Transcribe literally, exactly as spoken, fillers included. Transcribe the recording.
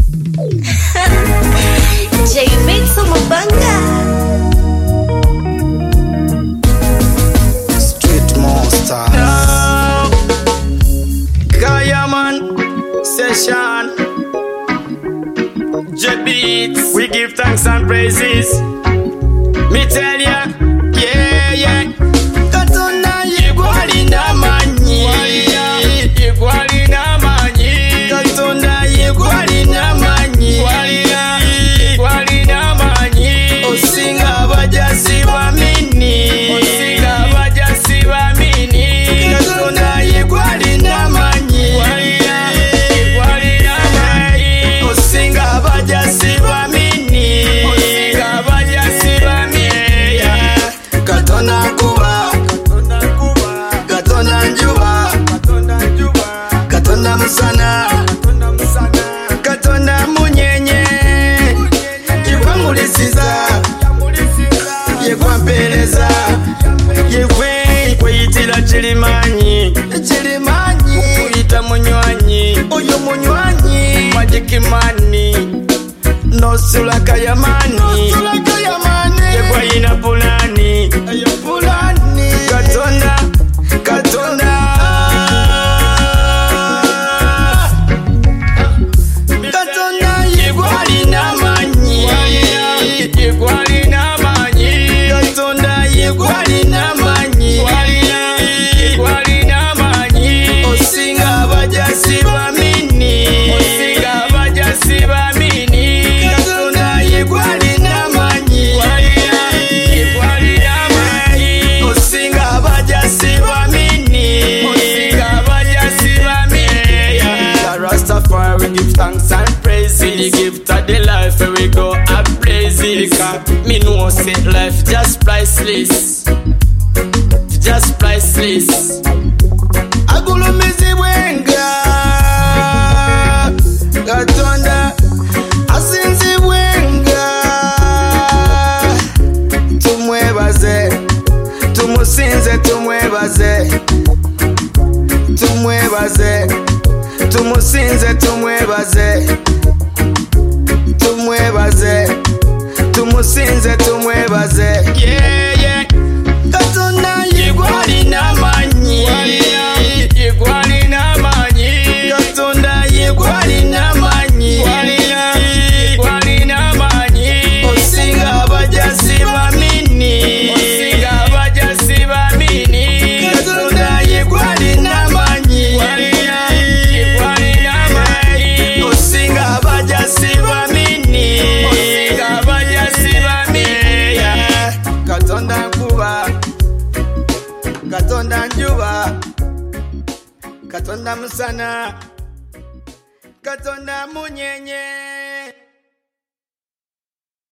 J-Mix umubanga. Street monster. No. Kayaman session. J-Beats. We give thanks and praises. Me tell ya, yeah, yeah. Katonda yigwali na manyi. Yigwali na manyi. Katonda yigwali na manyi. Yigwali na manyi. Osinga abajasi bamini. Osinga abajasi bamini. Katonda yigwali na manyi. Yigwali na manyi. Osinga abajasi bamini. Osinga abajasi bamini. Katonda kuba, Katonda njuba, Katonda musana, Katonda munyenye, yegwa mulisiza, yegwa mpereza, yegwe kweyitira kirimanyi, kirimanyi, kuyita munywanyi, oyo munywanyi, Magic Money, nosula kayamani, yegwa yina pulani, Katonda, Katonda, Katonda yegwali na manyi, yegwali na manyi, Katonda yegwali na manyi, yegwali na manyi, osinga abajasi bamini, osinga abajasi bamini, Katonda yegwali na manyi, yegwali na manyi, osinga abajasi bamini, osinga abajasi bamini. The Rastafari we give thanks and praise it. The gift of the life where we go and praise it. Because me know say life just priceless, just priceless. Agulumizi wenga Katonda asinzi wenga, tumwebaze, tumusinze tumwebaze, tumwebaze, tumusinze tumwebaze, tumwebaze, tumusinze tumwebaze. Yeah, yeah. Katonda yegwali na manyi, yegwali na manyi, Katonda yegwali na manyi, yegwali na manyi, osinga abajasi bamini, osinga abajasi bamini, Katonda yegwali na manyi, yegwali na manyi, osinga abajasi bamini, osinga abajasi bamini. Katonda kuba, Katonda njuba, Katonda musana, Katonda munyenye.